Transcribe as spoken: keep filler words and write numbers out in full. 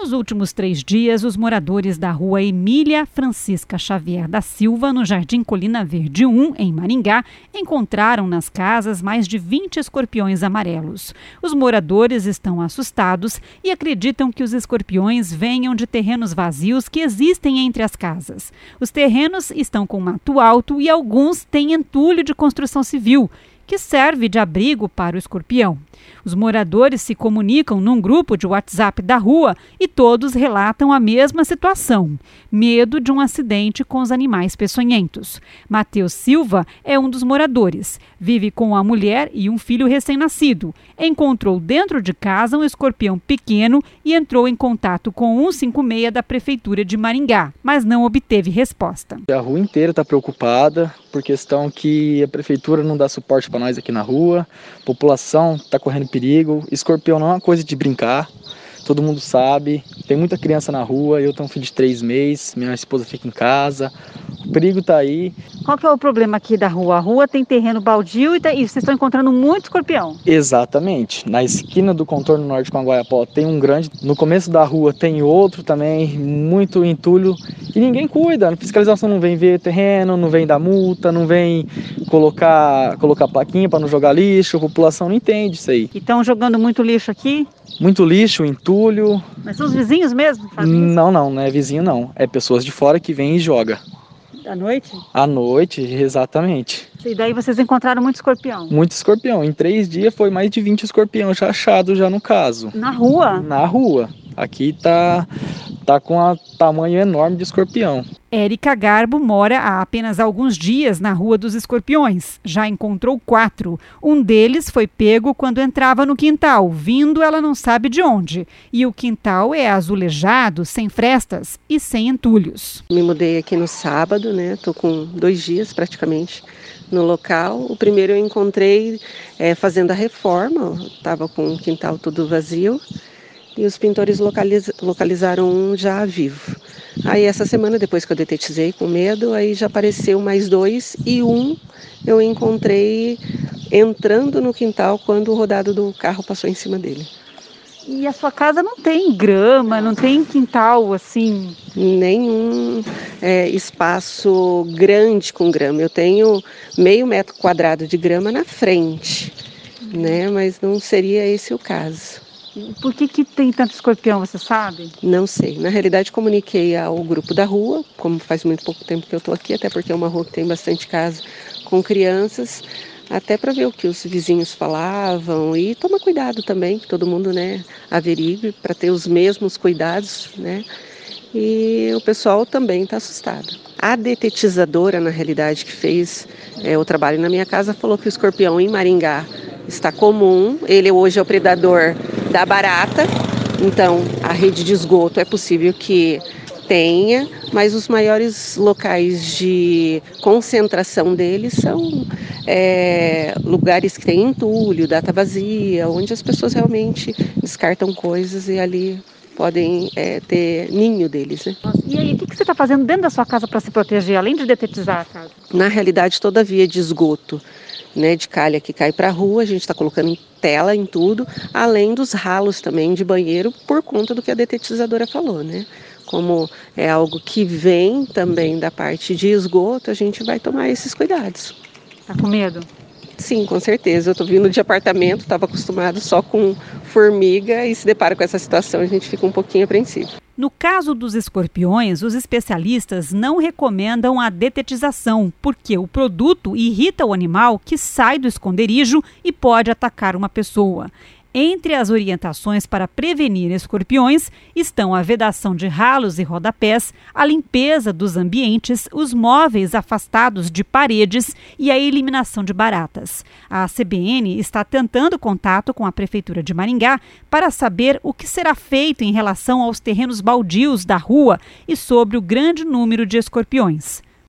Nos últimos três dias, os moradores da rua Emília Francisca Xavier da Silva, no Jardim Colina Verde um, em Maringá, encontraram nas casas mais de vinte escorpiões amarelos. Os moradores estão assustados e acreditam que os escorpiões venham de terrenos vazios que existem entre as casas. Os terrenos estão com mato alto e alguns têm entulho de construção civil, que serve de abrigo para o escorpião. Os moradores se comunicam num grupo de WhatsApp da rua e todos relatam a mesma situação: medo de um acidente com os animais peçonhentos. Matheus Silva é um dos moradores. Vive com a mulher e um filho recém-nascido. Encontrou dentro de casa um escorpião pequeno e entrou em contato com o cento e cinquenta e seis da Prefeitura de Maringá, mas não obteve resposta. A rua inteira está preocupada por questão que a Prefeitura não dá suporte para nós aqui na rua, a população está correndo perigo, escorpião não é uma coisa de brincar, todo mundo sabe, tem muita criança na rua, eu tenho um filho de três meses, minha esposa fica em casa, o perigo está aí. Qual que é o problema aqui da rua? A rua tem terreno baldio e, tá, e vocês estão encontrando muito escorpião. Exatamente, na esquina do contorno norte com a Guaiapó tem um grande, no começo da rua tem outro também, muito entulho, e ninguém cuida, a fiscalização não vem ver terreno, não vem dar multa, não vem colocar, colocar plaquinha para não jogar lixo, a população não entende isso aí. E estão jogando muito lixo aqui? Muito lixo, entulho. Mas são os vizinhos mesmo que fazem isso? Não, não, não é vizinho não, é pessoas de fora que vêm e jogam. À noite? À noite, exatamente. E daí vocês encontraram muito escorpião? Muito escorpião. Em três dias foi mais de vinte escorpiões já achados já no caso. Na rua? Na rua. Aqui tá, tá com um tamanho enorme de escorpião. Érica Garbo mora há apenas alguns dias na Rua dos Escorpiões. Já encontrou quatro. Um deles foi pego quando entrava no quintal, vindo ela não sabe de onde. E o quintal é azulejado, sem frestas e sem entulhos. Me mudei aqui no sábado, né? Tô com dois dias praticamente no local. O primeiro eu encontrei é, fazendo a reforma, estava com o quintal todo vazio. E os pintores localiz- localizaram um já vivo. Aí essa semana, depois que eu detetizei com medo, aí já apareceu mais dois e um eu encontrei entrando no quintal quando o rodado do carro passou em cima dele. E a sua casa não tem grama, não tem quintal assim? Nenhum é, espaço grande com grama. Eu tenho meio metro quadrado de grama na frente, né? Mas não seria esse o caso. Por que que tem tanto escorpião, você sabe? Não sei. Na realidade, comuniquei ao grupo da rua, como faz muito pouco tempo que eu estou aqui, até porque é uma rua que tem bastante casa com crianças, até para ver o que os vizinhos falavam e tomar cuidado também, que todo mundo, né, averigue, para ter os mesmos cuidados, né? E o pessoal também está assustado. A detetizadora, na realidade, que fez é, o trabalho na minha casa, falou que o escorpião em Maringá está comum. Ele hoje é o predador da barata, então a rede de esgoto é possível que tenha, mas os maiores locais de concentração deles são é, lugares que têm entulho, data vazia, onde as pessoas realmente descartam coisas e ali podem é, ter ninho deles, né? E aí, o que você está fazendo dentro da sua casa para se proteger, além de detetizar a casa? Na realidade, toda a via de esgoto, né, de calha que cai para a rua, a gente está colocando em tela em tudo, além dos ralos também de banheiro, por conta do que a detetizadora falou, né? Como é algo que vem também da parte de esgoto, a gente vai tomar esses cuidados. Tá com medo? Sim, com certeza. Eu estou vindo de apartamento, estava acostumado só com formiga e se depara com essa situação, a gente fica um pouquinho apreensivo. No caso dos escorpiões, os especialistas não recomendam a detetização, porque o produto irrita o animal que sai do esconderijo e pode atacar uma pessoa. Entre as orientações para prevenir escorpiões estão a vedação de ralos e rodapés, a limpeza dos ambientes, os móveis afastados de paredes e a eliminação de baratas. A C B N está tentando contato com a Prefeitura de Maringá para saber o que será feito em relação aos terrenos baldios da rua e sobre o grande número de escorpiões.